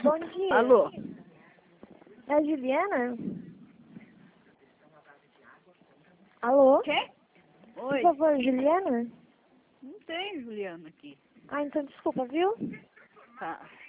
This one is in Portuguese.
Bom dia. Alô? É a Juliana? Alô? Quê? Oi. Por favor, Juliana? Não tem Juliana aqui. Ah, então desculpa, viu? Tá.